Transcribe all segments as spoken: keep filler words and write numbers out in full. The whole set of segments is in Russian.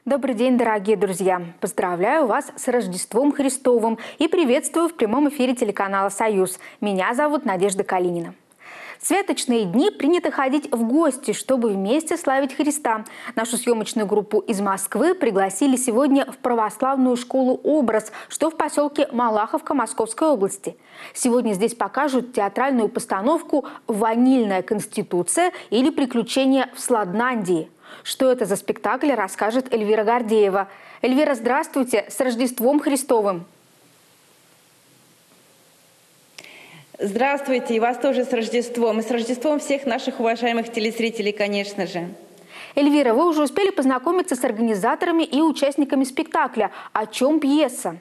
Добрый день, дорогие друзья! Поздравляю вас с Рождеством Христовым и приветствую в прямом эфире телеканала «Союз». Меня зовут Надежда Калинина. В святочные дни принято ходить в гости, чтобы вместе славить Христа. Нашу съемочную группу из Москвы пригласили сегодня в православную школу «Образ», что в поселке Малаховка Московской области. Сегодня здесь покажут театральную постановку «Ванильная конституция» или «Приключения в Сладландии». Что это за спектакль, расскажет Эльвира Гордеева. Эльвира, здравствуйте! С Рождеством Христовым! Здравствуйте! И вас тоже с Рождеством. И с Рождеством всех наших уважаемых телезрителей, конечно же. Эльвира, вы уже успели познакомиться с организаторами и участниками спектакля. О чем пьеса?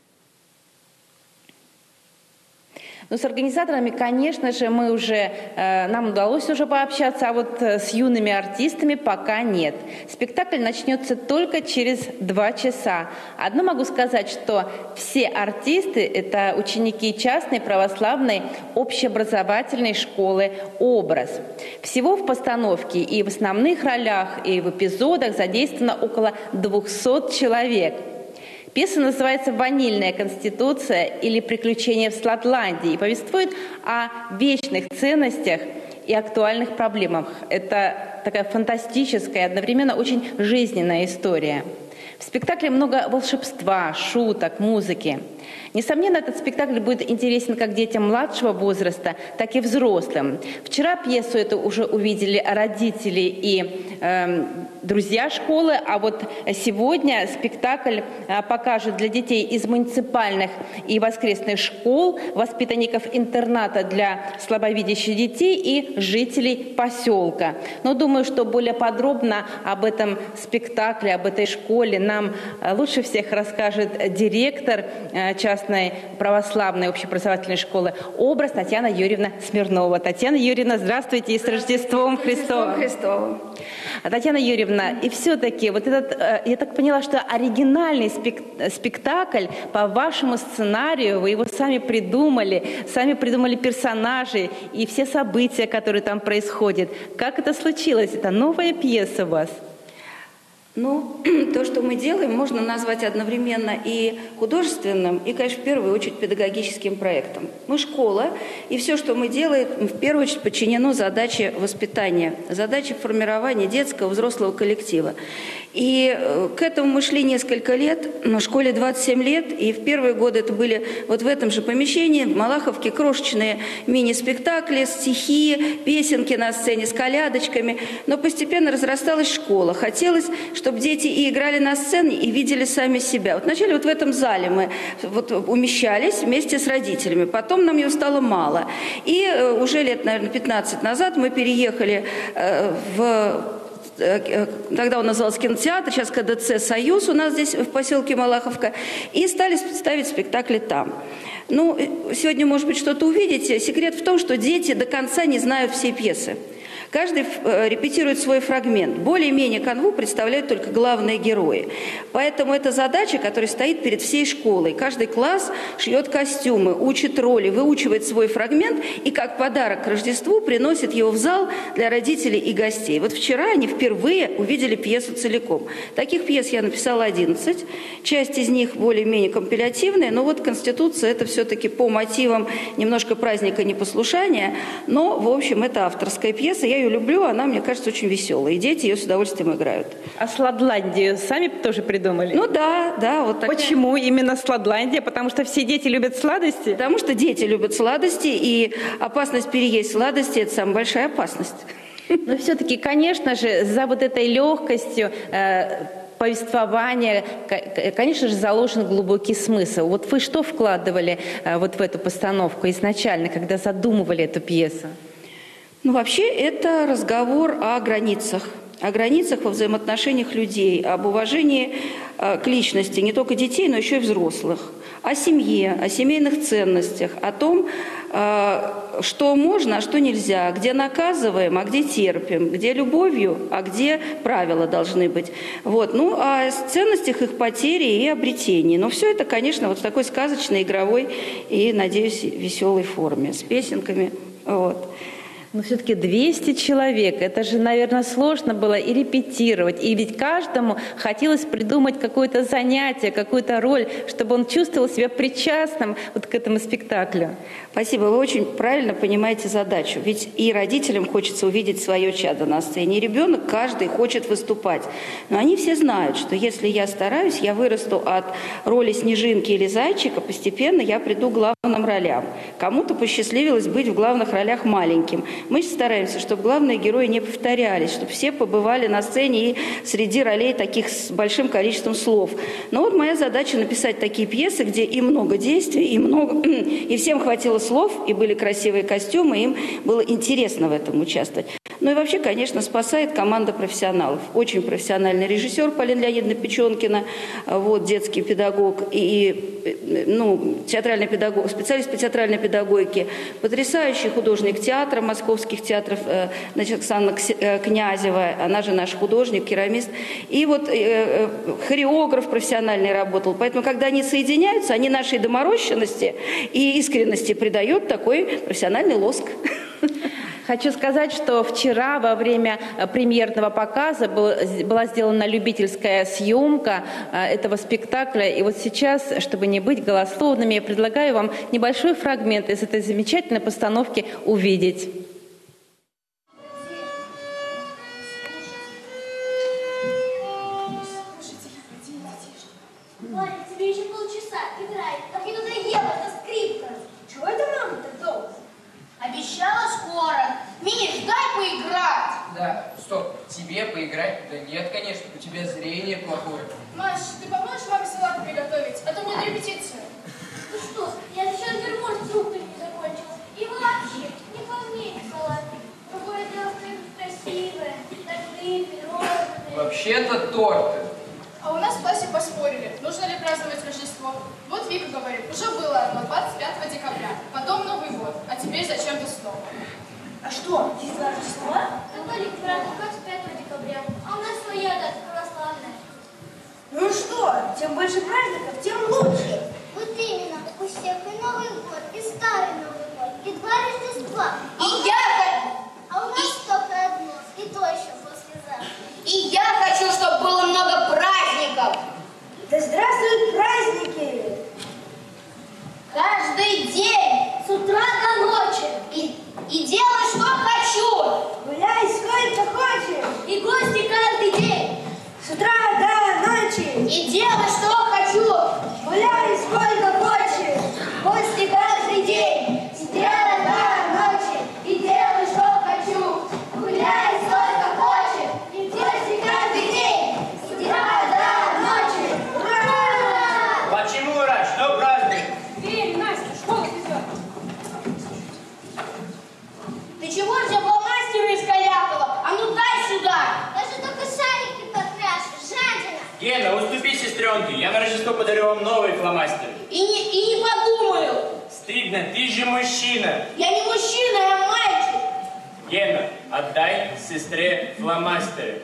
Ну, с организаторами, конечно же, мы уже, э, нам удалось уже пообщаться, а вот с юными артистами пока нет. Спектакль начнется только через два часа. Одно могу сказать, что все артисты – это ученики частной православной общеобразовательной школы «Образ». Всего в постановке и в основных ролях, и в эпизодах задействовано около двухсот человек. Пьеса называется «Ванильная конституция» или «Приключения в Сладландии» и повествует о вечных ценностях и актуальных проблемах. Это такая фантастическая, одновременно очень жизненная история. В спектакле много волшебства, шуток, музыки. Несомненно, этот спектакль будет интересен как детям младшего возраста, так и взрослым. Вчера пьесу эту уже увидели родители и э, друзья школы, а вот сегодня спектакль э, покажут для детей из муниципальных и воскресных школ, воспитанников интерната для слабовидящих детей и жителей поселка. Но думаю, что более подробно об этом спектакле, об этой школе нам лучше всех расскажет директор э, частной православной общеобразовательной школы «Образ» Татьяна Юрьевна Смирнова. Татьяна Юрьевна, здравствуйте и с Рождеством Христовым! Христовым. Татьяна Юрьевна, и все-таки вот этот, я так поняла, что оригинальный спектакль по вашему сценарию, вы его сами придумали, сами придумали персонажей и все события, которые там происходят. Как это случилось? Это новая пьеса у вас? Ну, то, что мы делаем, можно назвать одновременно и художественным, и, конечно, в первую очередь педагогическим проектом. Мы школа, и все, что мы делаем, в первую очередь подчинено задаче воспитания, задаче формирования детского, взрослого коллектива. И к этому мы шли несколько лет, в школе двадцать семь лет, и в первые годы это были вот в этом же помещении, в Малаховке, крошечные мини-спектакли, стихи, песенки на сцене с колядочками, но постепенно разрасталась школа. Хотелось, чтобы дети и играли на сцене, и видели сами себя. Вот вначале вот в этом зале мы вот умещались вместе с родителями, потом нам ее стало мало. И уже лет, наверное, пятнадцать назад мы переехали в... Тогда он назывался кинотеатр, сейчас ка дэ цэ «Союз» у нас здесь в поселке Малаховка, и стали ставить спектакли там. Ну, сегодня, может быть, что-то увидите. Секрет в том, что дети до конца не знают всей пьесы. Каждый репетирует свой фрагмент. Более-менее канву представляют только главные герои. Поэтому это задача, которая стоит перед всей школой. Каждый класс шьет костюмы, учит роли, выучивает свой фрагмент и как подарок к Рождеству приносит его в зал для родителей и гостей. Вот вчера они впервые увидели пьесу целиком. Таких пьес я написала одиннадцать. Часть из них более-менее компилятивная, но вот «Конституция» — это все-таки по мотивам немножко праздника непослушания, но, в общем, это авторская пьеса. Я ее люблю, она, мне кажется, очень веселая. И дети ее с удовольствием играют. А Сладландию сами тоже придумали? Ну да, да. Вот такая. Почему именно Сладландия? Потому что все дети любят сладости? Потому что дети любят сладости, и опасность переесть сладости – это самая большая опасность. Но все-таки, конечно же, за вот этой легкостью э, повествования, конечно же, заложен глубокий смысл. Вот вы что вкладывали э, вот в эту постановку изначально, когда задумывали эту пьесу? Ну, вообще, это разговор о границах, о границах во взаимоотношениях людей, об уважении э, к личности не только детей, но еще и взрослых, о семье, о семейных ценностях, о том, э, что можно, а что нельзя, где наказываем, а где терпим, где любовью, а где правила должны быть. Вот. Ну, о ценностях их потери и обретении. Но все это, конечно, вот в такой сказочной, игровой и, надеюсь, веселой форме, с песенками. Вот. Но все-таки двести человек, это же, наверное, сложно было и репетировать, и ведь каждому хотелось придумать какое-то занятие, какую-то роль, чтобы он чувствовал себя причастным вот к этому спектаклю. Спасибо, вы очень правильно понимаете задачу. Ведь и родителям хочется увидеть свое чадо на сцене, и ребенок каждый хочет выступать. Но они все знают, что если я стараюсь, я вырасту от роли Снежинки или Зайчика, постепенно я приду к главным ролям. Кому-то посчастливилось быть в главных ролях маленьким. Мы стараемся, чтобы главные герои не повторялись, чтобы все побывали на сцене и среди ролей таких с большим количеством слов. Но вот моя задача написать такие пьесы, где и много действий, и много, и всем хватило слов, и были красивые костюмы, им было интересно в этом участвовать. Ну и вообще, конечно, спасает команда профессионалов. Очень профессиональный режиссер Полина Леонидовна Печенкина, вот, детский педагог и, ну, театральный педагог, специалист по театральной педагогике, потрясающий художник театра, московских театров, значит, Оксана Князева, она же наш художник, керамист, и вот э, хореограф профессиональный работал. Поэтому, когда они соединяются, они нашей доморощенности и искренности придают такой профессиональный лоск. Хочу сказать, что вчера во время премьерного показа была сделана любительская съемка этого спектакля. И вот сейчас, чтобы не быть голословными, я предлагаю вам небольшой фрагмент из этой замечательной постановки увидеть. Валя, тебе еще полчаса играй. Как мне надоела эта скрипка. Чего это мама так долго? Обещала скоро. Миш, дай поиграть. Да, стоп, тебе поиграть? Да нет, конечно, у тебя зрение плохое. Маш, ты поможешь маме салат приготовить? А то мне на репетицию. Ну что, я еще гермоз с фруктами не закончила. И вообще, не помнить салат. Другое дело, что это красивое. Торты, пирожные. Вообще-то торты. А у нас в классе поспорили, нужно ли праздновать Рождество. Вот Вика говорит, уже было оно двадцать пятого декабря, потом Новый год, а теперь зачем-то снова. А что, здесь Рождество? Католик празднует двадцать пятого декабря, а у нас своя дата православная. Ну что, чем больше праздников, тем лучше. Вот именно, у всех и Новый год, и Старый Новый год, и два Рождества. И я... А у нас и... только одно, и то еще послезавтра. И я хочу, чтобы было много праздников. Да здравствуют праздники! Каждый день, С утра до ночи. и, и делай, что хочу. Гуляй сколько хочешь. И гости каждый день. С утра до ночи. И делай, что хочу. Гуляй сколько хочешь. Гости каждый день. С утра до ночи. И делай, что хочу. Гуляй сколько хочешь. И гости каждый день. С утра до ночи. Ура! Почему ура? Что праздник? Верь, Настя, школа везет. Ты чего же фломастеры искалякала? А ну дай сюда. Даже только шарики покрашешь. Жадина. Гена, уступи сестренке. Я на Рождество подарю вам новый фломастер. И не, и не подумаю. Стыдно, ты же мужчина. Я не мужчина, я мальчик. Гена, отдай сестре фломастеры.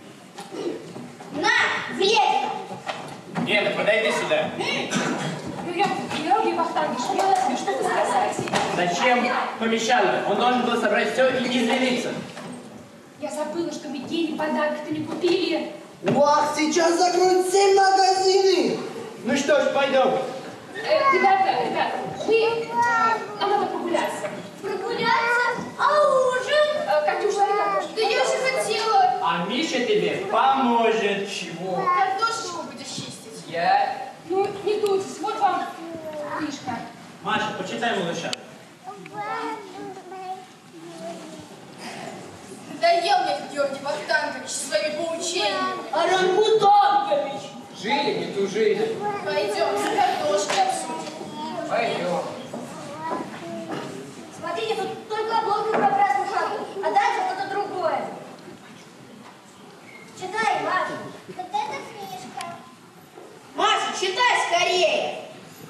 На, влезь. Гена, подойди сюда. Георгий Вахтангович, мне надо тебе что-то сказать. Зачем помешали? Он должен был собрать все и извиниться. Я забыла, что мы Гене подарок-то не купили. Ах, сейчас закроют семь магазинов. Ну что ж, пойдем. Э, ребята, ребята, мы... э, нам надо прогуляться. Прогуляться? А ужин? Э, Катюша, ты картошку. Да я же хотела. А Миша тебе поможет. Чего? Картошечку будешь чистить. Я... Ну, не дуйтесь, вот вам книжка. Маша, почитай малыша. Надоел мне этот Георгий Вахтангович со своими поучениями. Орангутангович. Жили, не тужили. Пойдем, за картошкой обсудим. Пойдем. Смотрите, тут только обложка про красную шапку, а дальше что-то другое. Читай, Маша. Вот это книжка. Маша, читай скорее.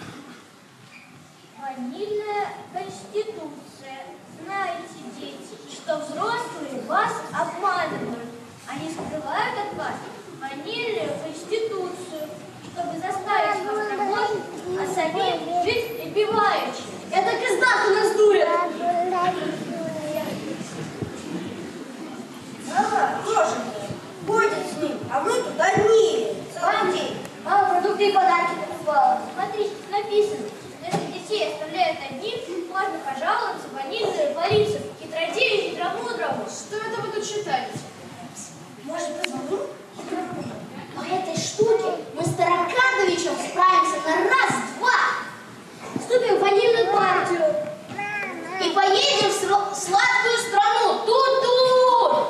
Ванильная конституция. Знаете, дети, что взрослые вас обманывают. Они скрывают от вас ванильную конституцию, чтобы заставить вас работать, а самим жить припеваючи. Я так и знал, что нас дует. пожаловаться ванильную полицию, хитродею и хитромудрому. Что это вы тут читаете? Может, позвоню? По этой штуке мы с Таракановичем справимся на раз-два. Вступим в ванильную партию и поедем в сладкую страну. Тут-тут!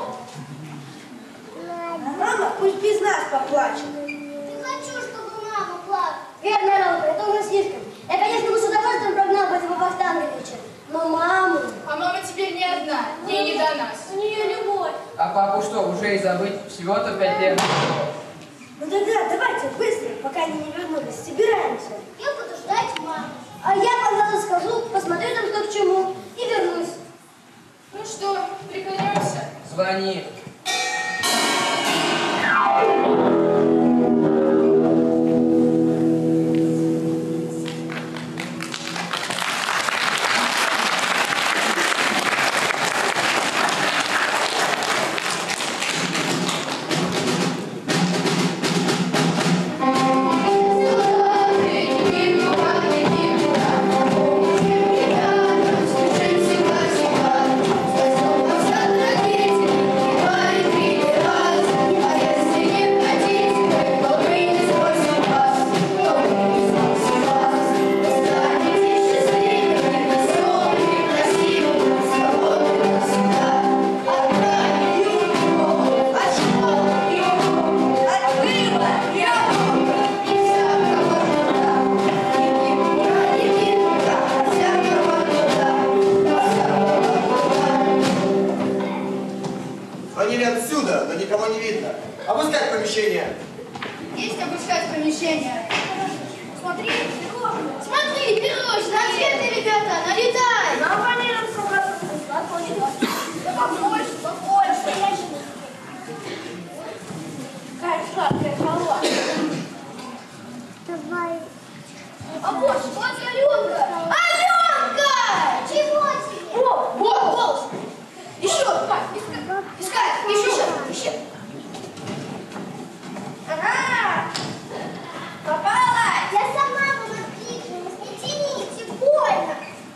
Мама пусть без нас поплачет. Не хочу, чтобы мама плакала. Верно, Рома, это уже слишком. Я, конечно, бы с удовольствием прогнал бы этого Богдановича, но маму... А мама теперь не одна, ей не до нас. У нее любовь. А папу что, уже и забыть? Всего-то пять лет. Ну да-да, давайте быстро, пока они не вернулись, собираемся. Я буду ждать маму. А я, пожалуй, схожу, посмотрю там, что к чему, и вернусь. Ну что, приколемся? Звони. Звонили отсюда, но никого не видно. Обыскать помещение. Есть обыскать помещение. Смотри, смотри, Пироч, конфеты, ребята, налетай! На ванильном собраться да побольше, побольше. Какая сладкая халва. Давай. А вот, вот Аленка! Аленка! Чего тебе? О, вот, голос. Еще, искать, искать, еще, еще. Ага! Попала! Я сама буду двигаться, не тяните, больно!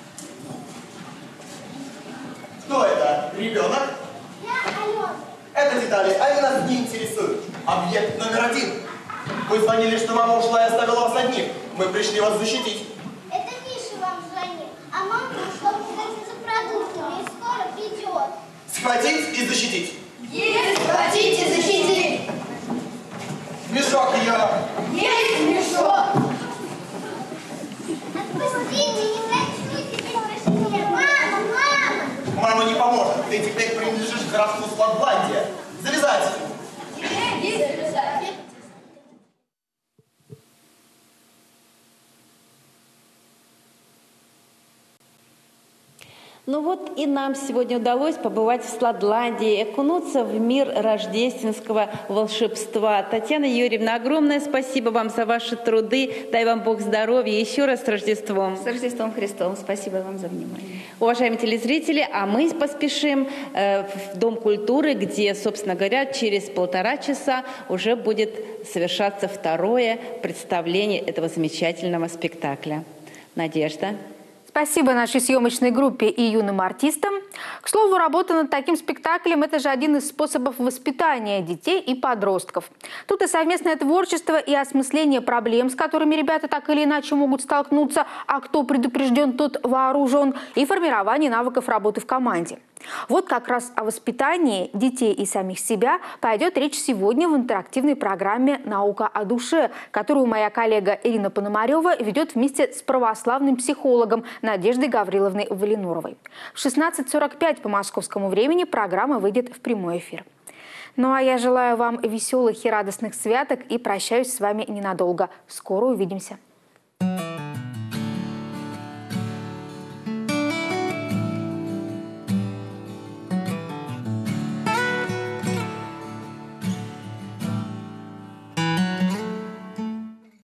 Кто это? Ребенок? Я Алена. Это детали, они нас не интересуют. Объект номер один. Вы звонили, что мама ушла и оставила вас одних. Мы пришли вас защитить. Это Миша вам звонит, а мама ушла в магазин за продуктами и скоро придет. Схватить и защитить. Есть, схватить и защитить! Мешок ее. Есть мешок! Отпустите, не хочу теперь прощения. Мама, мама! Мама не поможет. Ты теперь принадлежишь к графству Сладландия. Завязать. Есть завязать. Ну вот и нам сегодня удалось побывать в Сладландии, окунуться в мир рождественского волшебства. Татьяна Юрьевна, огромное спасибо вам за ваши труды. Дай вам Бог здоровья. Еще раз с Рождеством. С Рождеством Христовым. Спасибо вам за внимание. Уважаемые телезрители, а мы поспешим э, в Дом культуры, где, собственно говоря, через полтора часа уже будет совершаться второе представление этого замечательного спектакля. Надежда. Спасибо нашей съемочной группе и юным артистам. К слову, работа над таким спектаклем – это же один из способов воспитания детей и подростков. Тут и совместное творчество, и осмысление проблем, с которыми ребята так или иначе могут столкнуться, а кто предупрежден, тот вооружен, и формирование навыков работы в команде. Вот как раз о воспитании детей и самих себя пойдет речь сегодня в интерактивной программе «Наука о душе», которую моя коллега Ирина Пономарева ведет вместе с православным психологом Надеждой Гавриловной Валинуровой. В шестнадцать сорок пять по московскому времени программа выйдет в прямой эфир. Ну а я желаю вам веселых и радостных святок и прощаюсь с вами ненадолго. Скоро увидимся.